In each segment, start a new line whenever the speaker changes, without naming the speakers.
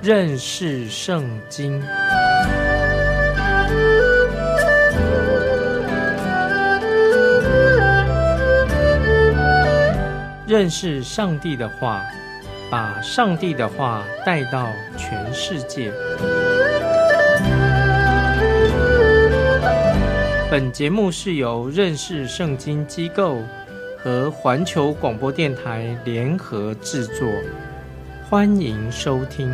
认识圣经。认识上帝的话，把上帝的话带到全世界。本节目是由认识圣经机构和环球广播电台联合制作，欢迎收听。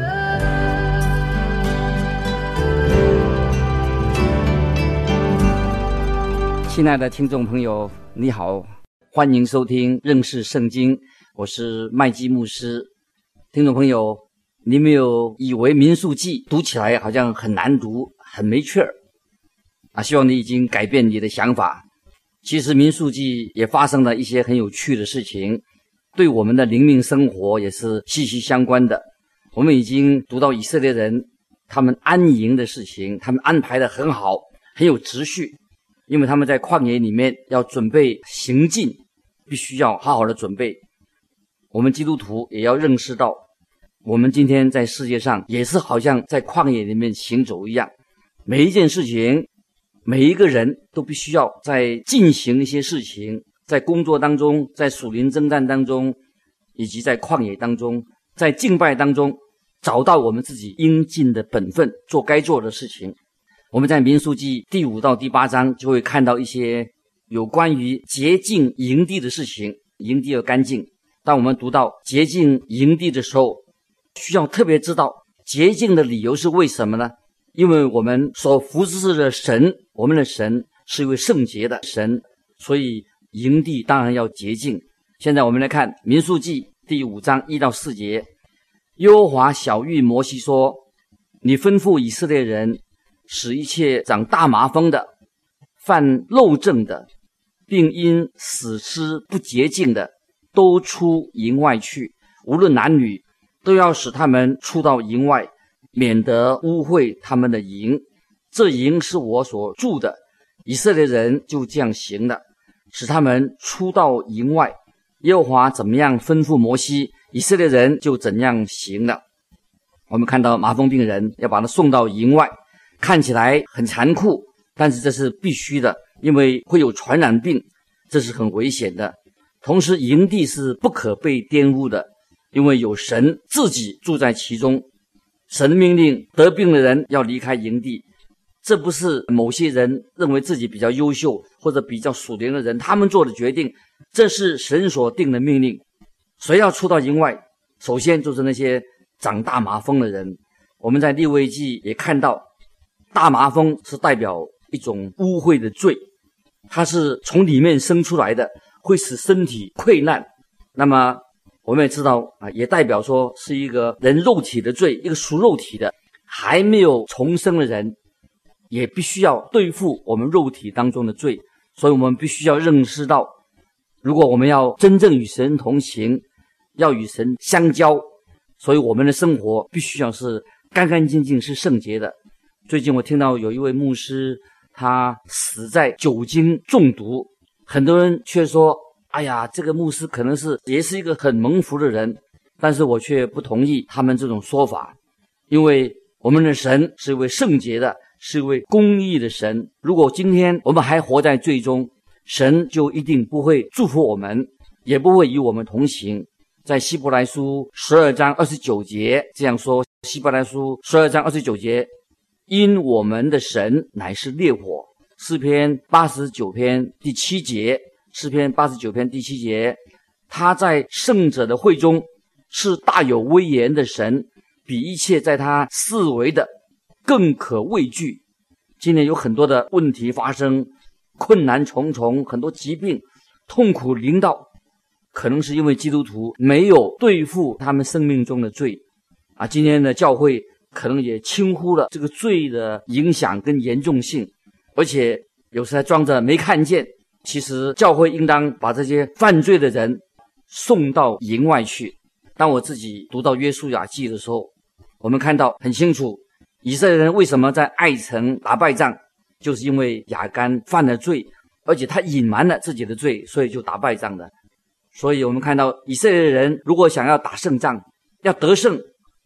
亲爱的听众朋友，你好，欢迎收听认识圣经，我是麦基牧师。听众朋友，你没有以为民数记读起来好像很难读，很没趣儿啊？希望你已经改变你的想法。其实民数记也发生了一些很有趣的事情，对我们的灵命生活也是息息相关的。我们已经读到以色列人他们安营的事情，他们安排得很好，很有秩序，因为他们在旷野里面要准备行进，必须要好好的准备。我们基督徒也要认识到，我们今天在世界上也是好像在旷野里面行走一样，每一件事情，每一个人都必须要在进行一些事情，在工作当中，在属灵征战当中，以及在旷野当中，在敬拜当中，找到我们自己应尽的本分，做该做的事情。我们在民数记第5到第8章就会看到一些有关于洁净营地的事情，营地要干净。当我们读到洁净营地的时候，需要特别知道洁净的理由是为什么呢？因为我们所服侍的神，我们的神是一位圣洁的神，所以营地当然要洁净。现在我们来看民数记第5章1到4节。耶和华晓谕摩西说，你吩咐以色列人，使一切长大麻风的、犯漏症的，并因死尸不洁净的，都出营外去，无论男女，都要使他们出到营外，免得污秽他们的营。这营是我所住的。以色列人就这样行了，使他们出到营外。耶和华怎么样吩咐摩西，以色列人就怎样行了。我们看到麻风病人要把他送到营外，看起来很残酷，但是这是必须的，因为会有传染病，这是很危险的。同时营地是不可被玷污的，因为有神自己住在其中。神命令得病的人要离开营地，这不是某些人认为自己比较优秀或者比较属灵的人他们做的决定，这是神所定的命令。谁要出到营外，首先就是那些长大麻风的人。我们在利未记也看到，大麻风是代表一种污秽的罪，它是从里面生出来的，会使身体溃烂。那么我们也知道也代表说是一个人肉体的罪，一个属肉体的还没有重生的人也必须要对付我们肉体当中的罪。所以我们必须要认识到，如果我们要真正与神同行，要与神相交，所以我们的生活必须要是干干净净，是圣洁的。最近我听到有一位牧师，他死在酒精中毒，很多人却说，哎呀，这个牧师可能也是一个很蒙福的人，但是我却不同意他们这种说法。因为我们的神是一位圣洁的，是一位公义的神。如果今天我们还活在罪中，神就一定不会祝福我们，也不会与我们同行。在希伯来书12章29节这样说，希伯来书12章29节，因我们的神乃是烈火。诗篇89篇第7节，诗篇89篇第7节，他在圣者的会中是大有威严的神，比一切在他四围的更可畏惧。今天有很多的问题发生，困难重重，很多疾病痛苦临到，可能是因为基督徒没有对付他们生命中的罪今天的教会可能也轻忽了这个罪的影响跟严重性，而且有时还装着没看见。其实教会应当把这些犯罪的人送到营外去。当我自己读到约书亚记的时候，我们看到很清楚，以色列人为什么在艾城打败仗，就是因为亚干犯了罪，而且他隐瞒了自己的罪，所以就打败仗的。所以我们看到以色列人如果想要打胜仗，要得胜，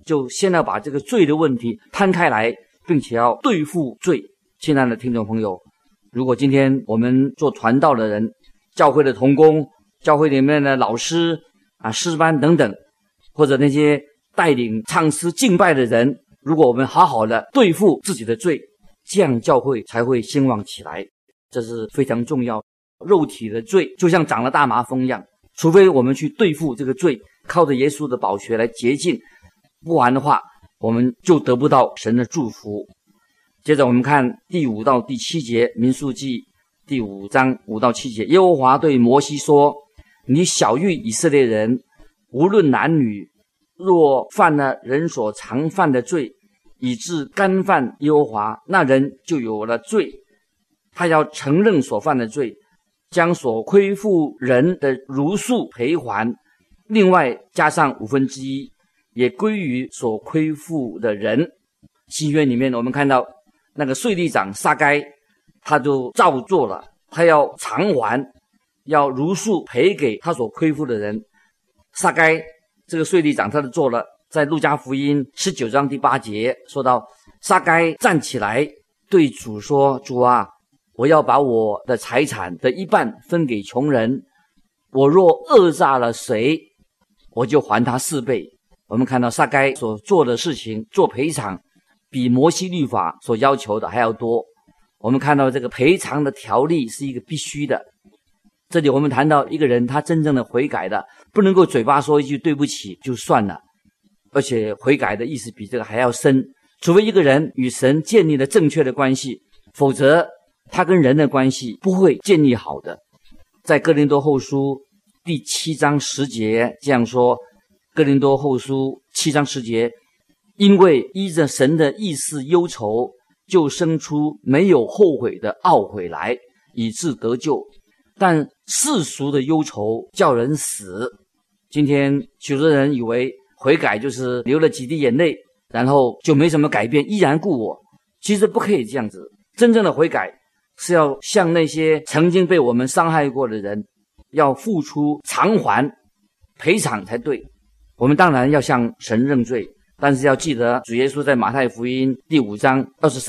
就先要把这个罪的问题摊开来，并且要对付罪。亲爱的听众朋友，如果今天我们做传道的人，教会的同工，教会里面的老师诗班等等，或者那些带领唱诗敬拜的人，如果我们好好的对付自己的罪，这样教会才会兴旺起来，这是非常重要。肉体的罪就像长了大麻风一样，除非我们去对付这个罪，靠着耶稣的宝血来洁净，不然的话我们就得不到神的祝福。接着我们看第5到第7节，民数记第5章5到7节，耶和华对摩西说，你晓谕以色列人，无论男女，若犯了人所常犯的罪，以致干犯耶和华，那人就有了罪，他要承认所犯的罪，将所亏负人的如数赔还，另外加上1/5，也归于所亏负的人。新约里面我们看到那个税吏长撒该，他就照做了，他要偿还，要如数赔给他所亏负的人。撒该这个税吏长他就做了，在路加福音19章第8节说到，撒该站起来对主说，主啊，我要把我的财产的一半分给穷人，我若讹诈了谁，我就还他4倍。我们看到撒该所做的事情，做赔偿比摩西律法所要求的还要多。我们看到这个赔偿的条例是一个必须的。这里我们谈到一个人他真正的悔改的，不能够嘴巴说一句对不起就算了，而且悔改的意思比这个还要深。除非一个人与神建立了正确的关系，否则他跟人的关系不会建立好的。在哥林多后书第7章10节这样说，哥林多后书7章10节，因为依着神的意思忧愁，就生出没有后悔的懊悔来，以致得救。但世俗的忧愁叫人死。今天许多人以为悔改就是流了几滴眼泪，然后就没什么改变，依然故我。其实不可以这样子，真正的悔改是要向那些曾经被我们伤害过的人，要付出偿还赔偿才对。我们当然要向神认罪，但是要记得主耶稣在马太福音第5章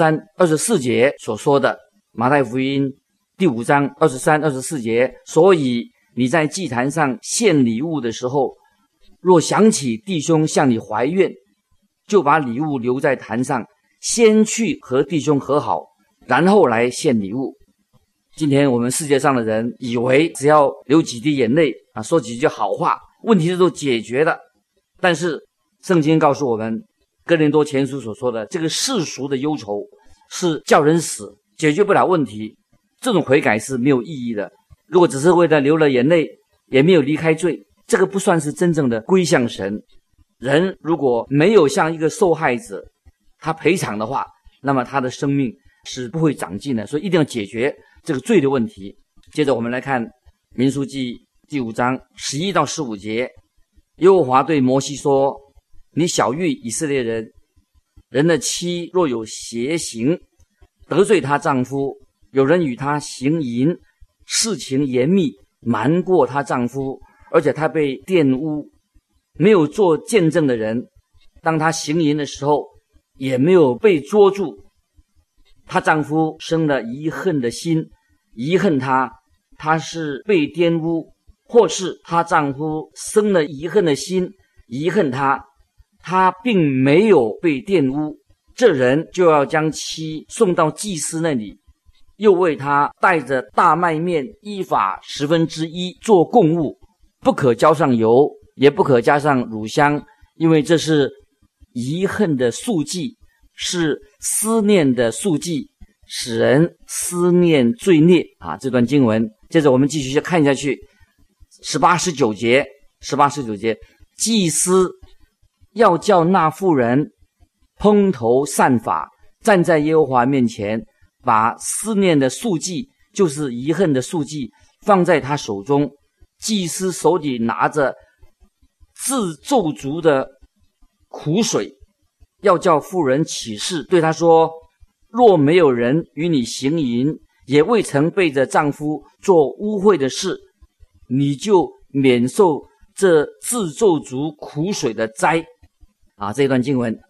23、24节所说的，马太福音第5章23、24节，所以你在祭坛上献礼物的时候，若想起弟兄向你怀怨，就把礼物留在坛上，先去和弟兄和好，然后来献礼物。今天我们世界上的人以为只要流几滴眼泪说几句好话，问题都解决了。但是圣经告诉我们，哥林多前书所说的这个世俗的忧愁是叫人死，解决不了问题，这种悔改是没有意义的。如果只是为了流了眼泪，也没有离开罪，这个不算是真正的归向神。人如果没有像一个受害者他赔偿的话，那么他的生命是不会长进的，所以一定要解决这个罪的问题。接着我们来看民数记第5章11到15节，耶和华对摩西说，你晓谕以色列人，人的妻若有邪行，得罪她丈夫，有人与她行淫，事情严密，瞒过她丈夫，而且她被玷污，没有做见证的人，当她行淫的时候也没有被捉住，她丈夫生了遗恨的心，遗恨她，她是被玷污，或是她丈夫生了遗恨的心，遗恨她，她并没有被玷污，这人就要将妻送到祭司那里，又为他带着大麦面依法1/10做供物，不可浇上油，也不可加上乳香，因为这是遗恨的宿祭，是思念的宿祭，使人思念罪孽这段经文。接着我们继续看下去18、19节，祭司要叫那妇人蓬头散发，站在耶和华面前，把思念的宿祭，就是遗恨的宿祭，放在他手中。祭司手里拿着自咒诅的苦水，要叫妇人起誓，对他说，若没有人与你行淫，也未曾背着丈夫做污秽的事，你就免受这自咒诅苦水的灾。 这一段经文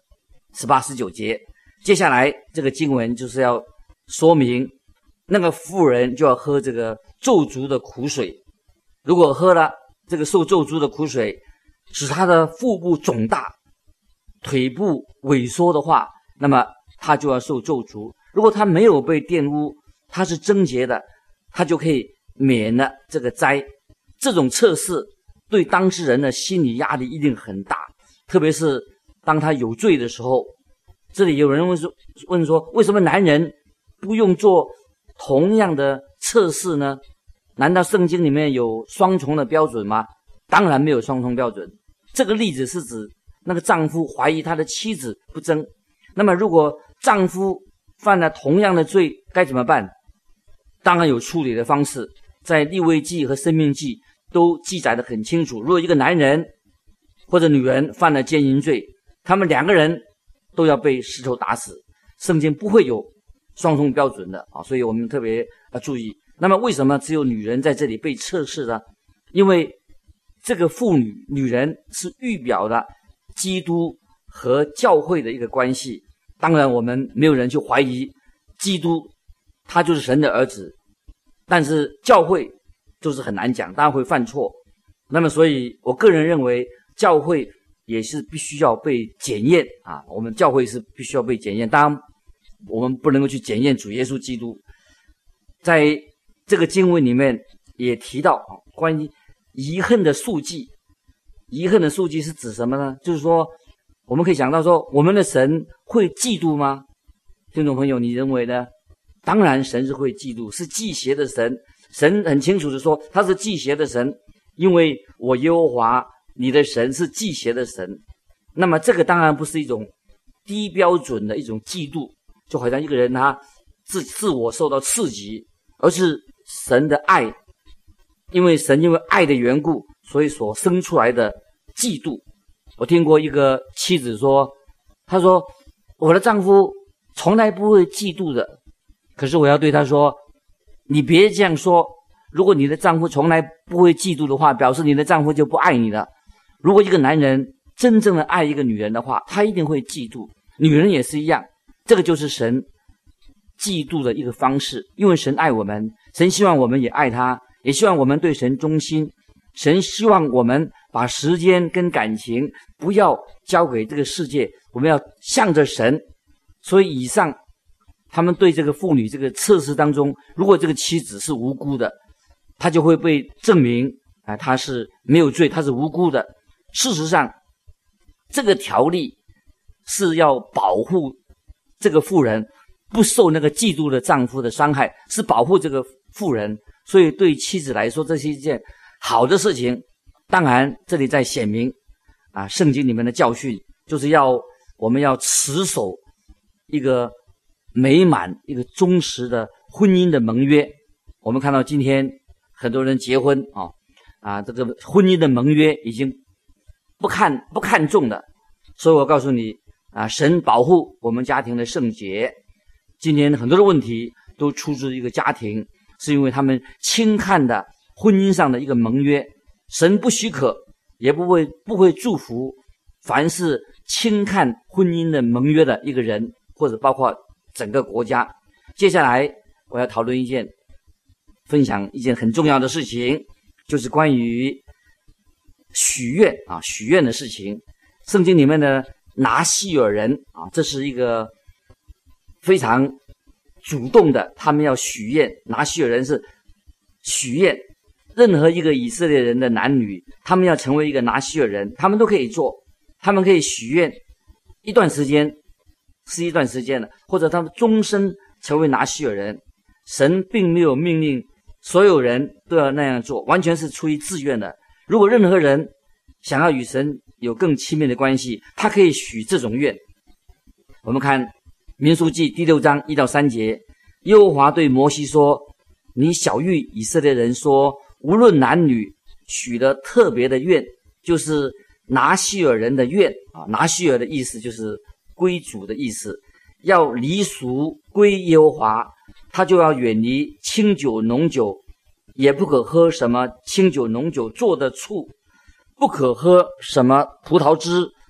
18、19节。接下来这个经文就是要说明那个妇人就要喝这个咒诅的苦水，如果喝了这个受咒诅的苦水，使他的腹部肿大，腿部萎缩的话，那么他就要受咒诅。如果他没有被玷污，他是贞洁的，他就可以免了这个灾。这种测试对当事人的心理压力一定很大，特别是当他有罪的时候。这里有人问说，为什么男人不用做同样的测试呢？难道圣经里面有双重的标准吗？当然没有双重标准。这个例子是指那个丈夫怀疑他的妻子不贞，那么如果丈夫犯了同样的罪该怎么办？当然有处理的方式，在利未记和申命记都记载得很清楚。如果一个男人或者女人犯了奸淫罪，他们两个人都要被石头打死，圣经不会有双重标准的所以我们特别要注意。那么为什么只有女人在这里被测试呢？因为这个妇女人是预表的基督和教会的一个关系。当然我们没有人去怀疑基督他就是神的儿子，但是教会就是很难讲，当然会犯错。那么所以我个人认为教会也是必须要被检验我们教会是必须要被检验。当然我们不能够去检验主耶稣基督。在这个经文里面也提到关于遗恨的数记。遗恨的数记是指什么呢？就是说我们可以想到说，我们的神会嫉妒吗？听众朋友，你认为呢？当然神是会嫉妒，是忌邪的神。神很清楚的说他是忌邪的神，因为我耶和华你的神是忌邪的神。那么这个当然不是一种低标准的一种嫉妒，就好像一个人他自我受到刺激，而是神的爱，因为爱的缘故，所以所生出来的嫉妒。我听过一个妻子说，她说我的丈夫从来不会嫉妒的，可是我要对她说，你别这样说，如果你的丈夫从来不会嫉妒的话，表示你的丈夫就不爱你了。如果一个男人真正的爱一个女人的话，他一定会嫉妒。女人也是一样，这个就是神嫉妒的一个方式。因为神爱我们，神希望我们也爱他，也希望我们对神忠心。神希望我们把时间跟感情不要交给这个世界，我们要向着神。所以以上他们对这个妇女这个测试当中，如果这个妻子是无辜的，她就会被证明她是没有罪，她是无辜的。事实上这个条例是要保护这个妇人不受那个嫉妒的丈夫的伤害，是保护这个妇人。所以对妻子来说，这是一件好的事情。当然这里在显明圣经里面的教训，就是我们要持守一个美满一个忠实的婚姻的盟约。我们看到今天很多人结婚这个婚姻的盟约已经不看重的。所以我告诉你神保护我们家庭的圣洁。今天很多的问题都出自一个家庭，是因为他们轻看的婚姻上的一个盟约。神不许可，也不会祝福凡是轻看婚姻的盟约的一个人，或者包括整个国家。接下来我要分享一件很重要的事情，就是关于许愿的事情。圣经里面的拿西尔人这是一个非常主动的，他们要许愿。拿西尔人是许愿，任何一个以色列人的男女，他们要成为一个拿西尔人，他们都可以做。他们可以许愿一段时间是一段时间的，或者他们终身成为拿西尔人。神并没有命令所有人都要那样做，完全是出于自愿的。如果任何人想要与神有更亲密的关系，他可以许这种愿。我们看民数记第6章1到3节，耶和华对摩西说，你晓谕以色列人说，无论男女许的特别的愿，就是拿西尔人的愿拿西尔的意思就是归主的意思，要离俗归耶和华，他就要远离清酒浓酒，也不可喝什么清酒浓酒做的醋，不可喝什么葡萄汁，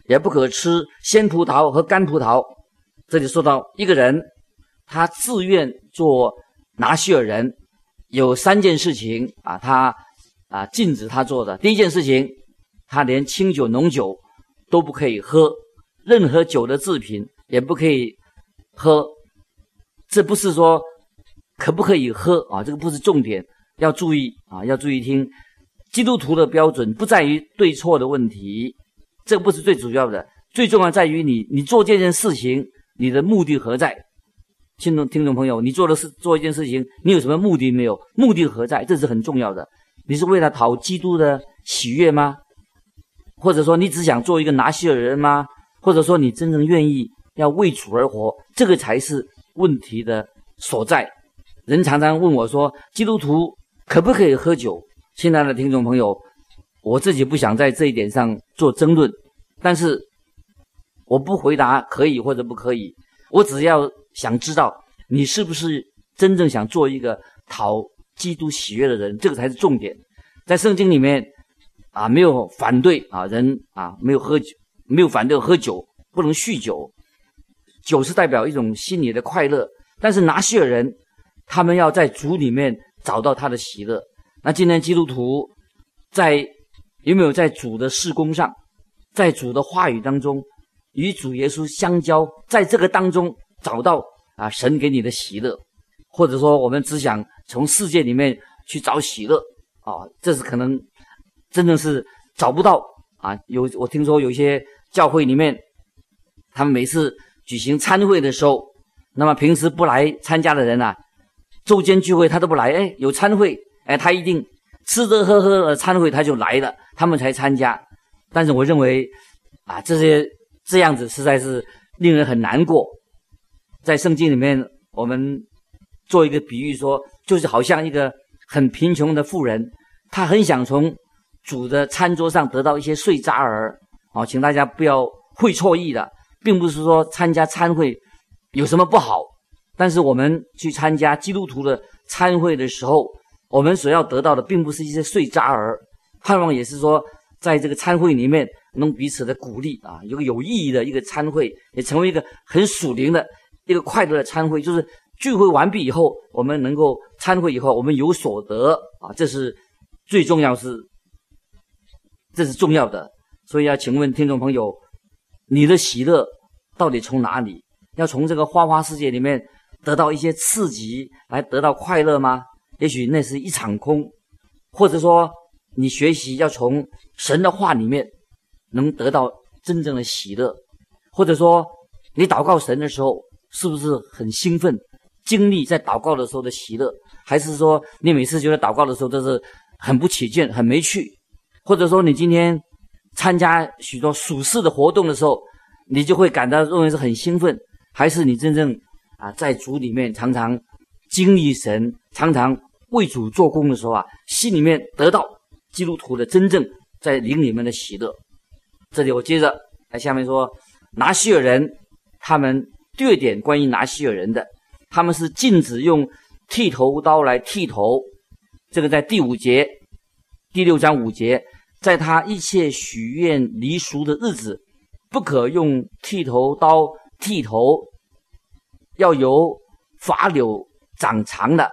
也不可吃鲜葡萄和干葡萄。这里说到一个人，他自愿做拿西尔人，有3件事情他禁止他做的。第一件事情，他连清酒浓酒都不可以喝，任何酒的制品也不可以喝。这不是说可不可以喝这个不是重点，要注意要注意听。基督徒的标准不在于对错的问题，这个不是最主要的，最重要在于你做这件事情你的目的何在。听众朋友，你做一件事情，你有什么目的没有？目的何在？这是很重要的。你是为了讨基督的喜悦吗？或者说你只想做一个拿西尔人吗？或者说你真正愿意要为主而活？这个才是问题的所在。人常常问我说，基督徒可不可以喝酒？亲爱的听众朋友，我自己不想在这一点上做争论，但是我不回答可以或者不可以，我只要想知道你是不是真正想做一个讨基督喜悦的人，这个才是重点。在圣经里面没有反对人没有喝酒，没有反对喝酒，不能酗酒。酒是代表一种心理的快乐，但是拿西尔人他们要在主里面找到他的喜乐。那今天基督徒有没有在主的事工上，在主的话语当中与主耶稣相交，在这个当中找到神给你的喜乐？或者说我们只想从世界里面去找喜乐这是可能真正是找不到我听说有一些教会里面，他们每次举行餐会的时候，那么平时不来参加的人周间聚会他都不来，有餐会他一定吃喝喝的餐会他就来了，他们才参加。但是我认为这样子实在是令人很难过。在圣经里面我们做一个比喻说，就是好像一个很贫穷的妇人，他很想从主的餐桌上得到一些碎渣儿请大家不要会错意的，并不是说参加餐会有什么不好，但是我们去参加基督徒的餐会的时候，我们所要得到的并不是一些碎渣儿，盼望也是说在这个餐会里面能彼此的鼓励有个有意义的一个餐会，也成为一个很属灵的一个快乐的餐会。就是聚会完毕以后，我们能够餐会以后我们有所得这是最重要，这是重要的。所以要请问听众朋友，你的喜乐到底从哪里？要从这个花花世界里面得到一些刺激来得到快乐吗？也许那是一场空。或者说你学习要从神的话里面能得到真正的喜乐。或者说你祷告神的时候是不是很兴奋，经历在祷告的时候的喜乐？还是说你每次觉得祷告的时候都是很不起劲，很没趣？或者说你今天参加许多属世的活动的时候，你就会感到认为是很兴奋？还是你真正在主里面常常经历神，常常为主做工的时候心里面得到基督徒的真正在灵里面的喜乐？这里我接着来下面说，拿西尔人他们第二点关于拿西尔人的，他们是禁止用剃头刀来剃头。这个在第6章5节，在他一切许愿离俗的日子，不可用剃头刀剃头，要由发柳长长的。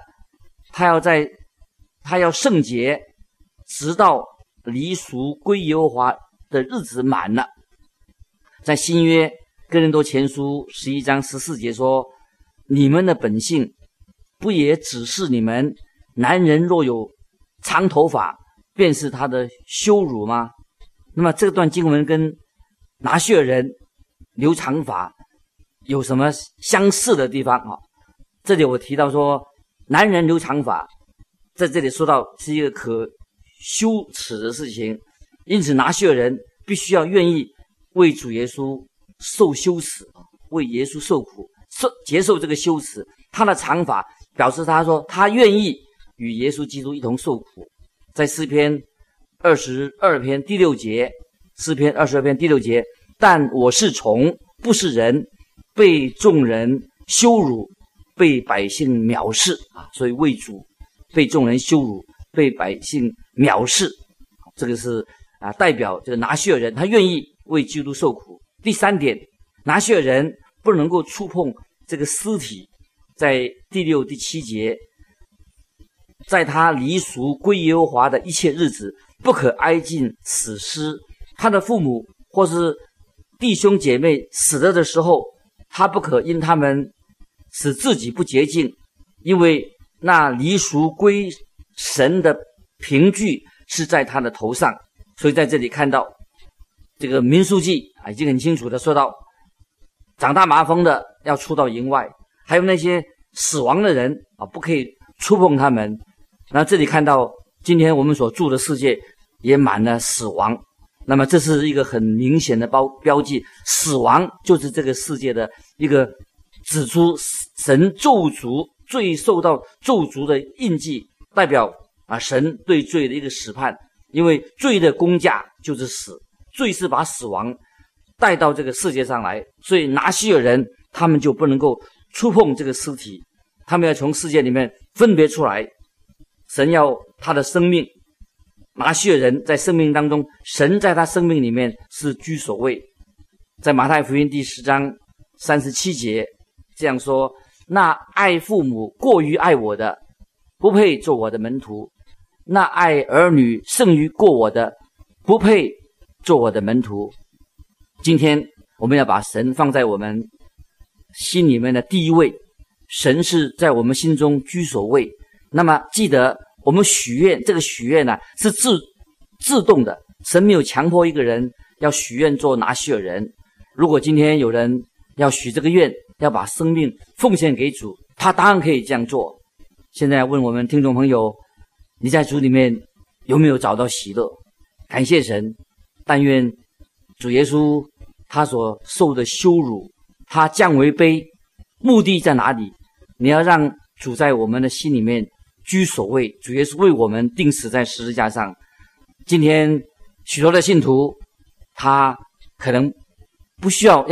他要圣洁，直到离俗归耶和华的日子满了。在新约哥林多前书11章14节说，你们的本性不也指示你们，男人若有长头发，便是他的羞辱吗？那么这段经文跟拿西尔人留长发有什么相似的地方这里我提到说，男人留长发在这里说到是一个可羞耻的事情，因此拿西尔人必须要愿意为主耶稣受羞耻，为耶稣受苦，接受这个羞耻。他的长发表示他说他愿意与耶稣基督一同受苦。在诗篇22篇第6节，诗篇22篇第6节，但我是虫，不是人，被众人羞辱，被百姓藐视所以为主被众人羞辱，被百姓藐视。这个是代表这个拿西尔人，他愿意为基督受苦。第三点，拿西尔人不能够触碰这个尸体，在第6、第7节，在他离俗归耶和华的一切日子，不可挨近死尸。他的父母或是弟兄姐妹死了的时候，他不可因他们使自己不洁净，因为那离俗归神的凭据是在他的头上。所以在这里看到这个民数记已经很清楚的说到，长大麻风的要出到营外，还有那些死亡的人不可以触碰他们。那这里看到今天我们所住的世界也满了死亡，那么这是一个很明显的标记，死亡就是这个世界的一个指出神咒诅，罪受到咒诅的印记，代表神对罪的一个审判。因为罪的工价就是死，罪是把死亡带到这个世界上来，所以拿西尔人他们就不能够触碰这个尸体，他们要从世界里面分别出来。神要他的生命，拿西尔人在生命当中，神在他生命里面是居首位。在马太福音第10章37节这样说，那爱父母过于爱我的，不配做我的门徒；那爱儿女胜于过我的，不配做我的门徒。今天我们要把神放在我们心里面的第一位，神是在我们心中居首位。那么记得我们许愿，这个许愿是自动的，神没有强迫一个人要许愿做拿西尔人。如果今天有人要许这个愿，要把生命奉献给主，他当然可以这样做。现在问我们听众朋友，你在主里面有没有找到喜乐？感谢神，但愿主耶稣他所受的羞辱，他降为卑，目的在哪里？你要让主在我们的心里面居首位，主耶稣为我们钉死在十字架上。今天许多的信徒，他可能不需要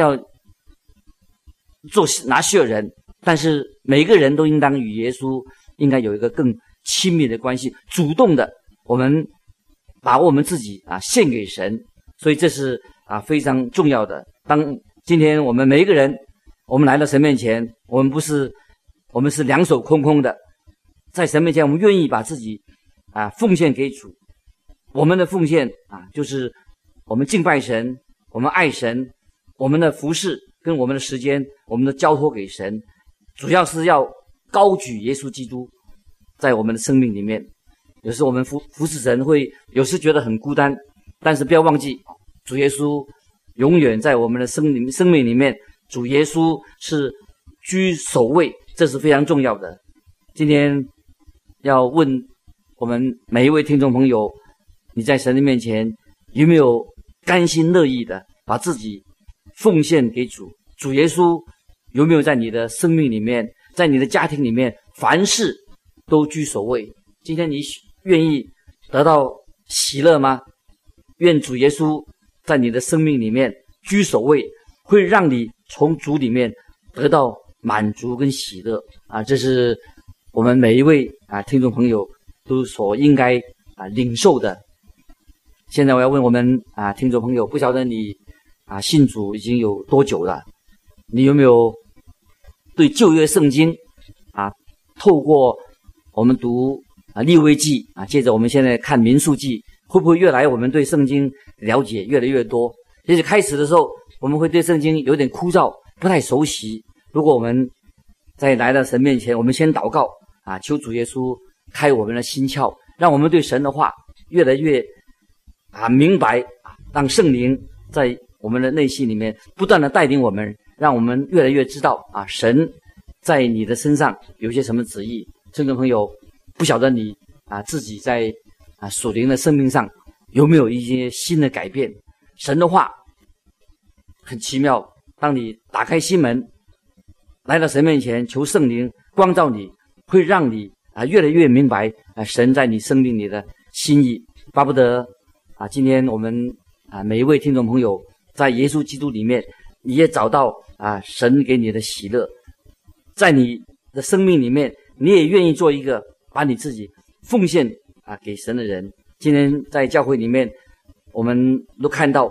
做拿西尔人，但是每个人都应当与耶稣应该有一个更亲密的关系，主动的我们把我们自己献给神。所以这是非常重要的。当今天我们每一个人，我们来到神面前，我们是两手空空的，在神面前我们愿意把自己奉献给主。我们的奉献就是我们敬拜神，我们爱神，我们的服事跟我们的时间，我们的交托给神，主要是要高举耶稣基督在我们的生命里面。有时我们服侍神会有时觉得很孤单，但是不要忘记主耶稣永远在我们的生命里面，主耶稣是居首位，这是非常重要的。今天要问我们每一位听众朋友，你在神的面前有没有甘心乐意的把自己奉献给主？主耶稣有没有在你的生命里面，在你的家庭里面，凡事都居首位？今天你愿意得到喜乐吗？愿主耶稣在你的生命里面居首位，会让你从主里面得到满足跟喜乐这是我们每一位听众朋友都所应该领受的。现在我要问我们听众朋友，不晓得你信主已经有多久了？你有没有对旧约圣经透过我们读利未记接着我们现在看民数记，会不会越来我们对圣经了解越来越多？也许开始的时候我们会对圣经有点枯燥，不太熟悉。如果我们在来到神面前，我们先祷告求主耶稣开我们的心窍，让我们对神的话越来越明白，让圣灵在我们的内心里面不断的带领我们，让我们越来越知道神在你的身上有些什么旨意。听众朋友，不晓得你自己在属灵的生命上有没有一些新的改变？神的话很奇妙，当你打开心门来到神面前，求圣灵光照你，会让你越来越明白神在你生命里的心意。巴不得今天我们每一位听众朋友在耶稣基督里面，你也找到神给你的喜乐，在你的生命里面，你也愿意做一个把你自己奉献给神的人。今天在教会里面，我们都看到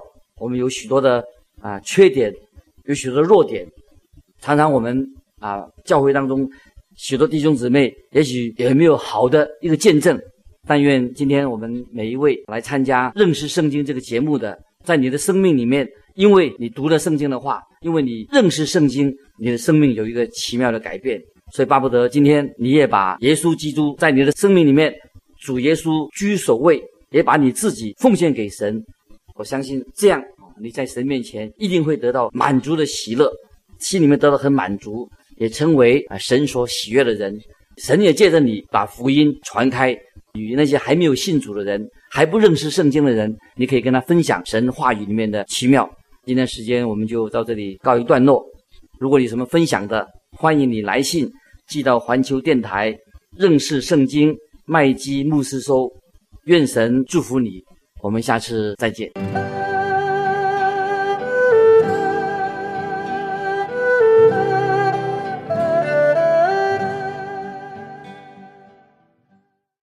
我们有许多的缺点，有许多的弱点，常常我们教会当中许多弟兄姊妹也许也没有好的一个见证。但愿今天我们每一位来参加认识圣经这个节目的，在你的生命里面，因为你读了圣经的话，因为你认识圣经，你的生命有一个奇妙的改变。所以巴不得今天你也把耶稣基督在你的生命里面，主耶稣居首位，也把你自己奉献给神。我相信这样你在神面前一定会得到满足的喜乐，心里面得到很满足，也成为神所喜悦的人。神也借着你把福音传开，与那些还没有信主的人，还不认识圣经的人，你可以跟他分享神话语里面的奇妙。今天时间我们就到这里告一段落。如果你有什么分享的，欢迎你来信寄到环球电台认识圣经麦基牧师收。愿神祝福你，我们下次再见。